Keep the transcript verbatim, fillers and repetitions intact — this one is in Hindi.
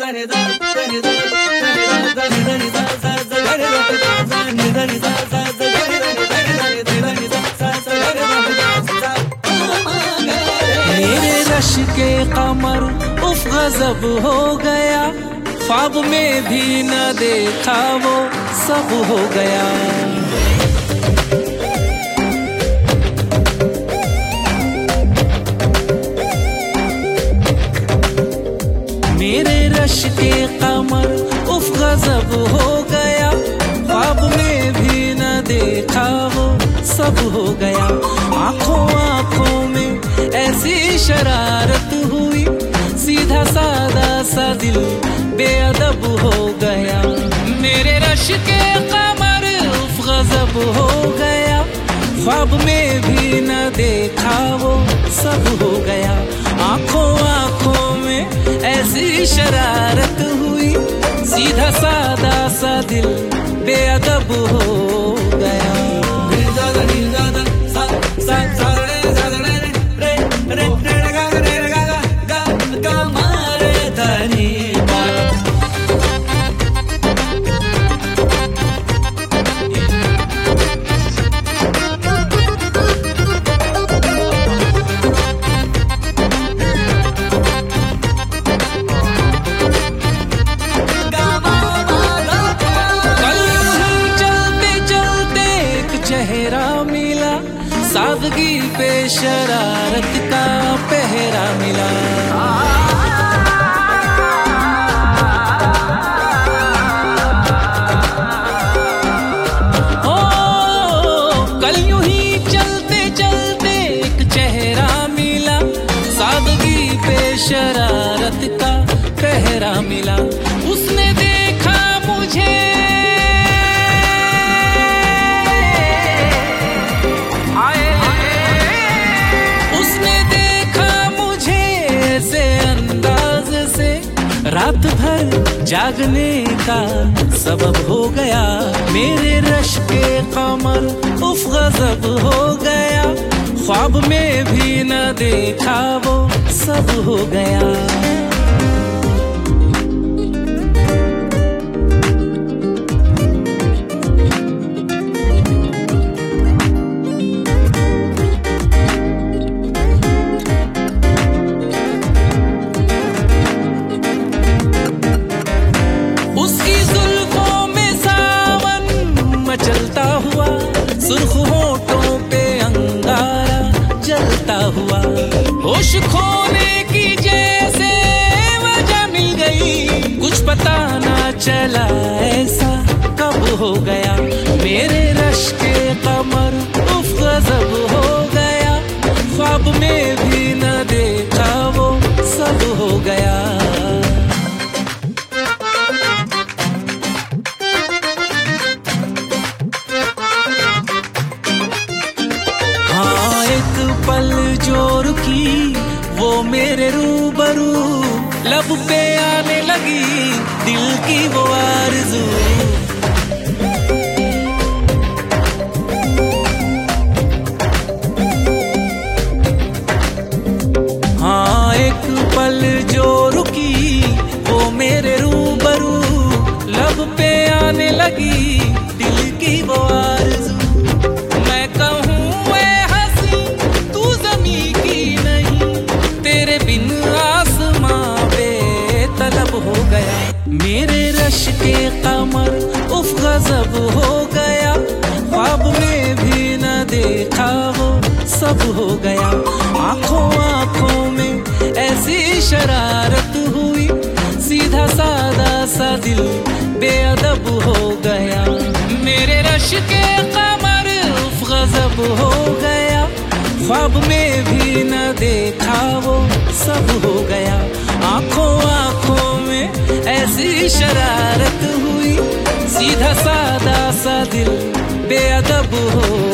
मेरे रश के कमर उफ गजब हो गया, ख्वाब में भी न देखा वो सब हो गया। मेरे रश के कमर उफ गजब हो गया, ख्वाब में भी न देखा वो सब हो गया। आंखों आंखों में ऐसी शरारत हुई, सीधा सादा सा दिल बेअदब हो गया। मेरे रश के कमर उफ गजब हो गया, ख्वाब में भी न देखा वो सब हो गया। आंखों आंखों में ऐसी शरारत हुई, सीधा सादा सा दिल बेअदब हो गया। चेहरा मिला, सादगी पे शरारत का पहरा मिला। ओ कल यूं ही चलते चलते एक चेहरा मिला, सादगी पे शरारत का पहरा मिला। उसने देखा मुझे, रात भर जागने का सबब हो गया। मेरे रश के कमर उफ गजब हो गया, ख्वाब में भी न देखा वो सब हो गया। सुर्ख होठों पे अंगारा जलता हुआ, होश खोने की जैसे वजह मिल गई। कुछ पता ना चला ऐसा कब हो गया। मेरे रश के कमर उफ गजब हो गया, ख्वाब में भी न देखा वो सब हो गया। पल जो रुकी वो मेरे रूबरू, लब पे आने लगी दिल की वो आरज़ू। हाँ एक पल जो रुकी वो मेरे रूबरू, लब पे आने लगी दिल की वो आरज़ू। मैं कहूँ हो गया। मेरे रश के कमर उफ गजब हो गया, ख्वाब में भी न देखा वो सब हो गया। आंखों आंखों में ऐसी शरारत हुई, सीधा सादा सा दिल बेअदब हो गया। मेरे रश के कमर उफ गजब हो गया, ख्वाब में भी न देखा वो सब हो गया। आंखों आंखों में ऐसी शरारत हुई, सीधा सादा सा दिल बेअदब हो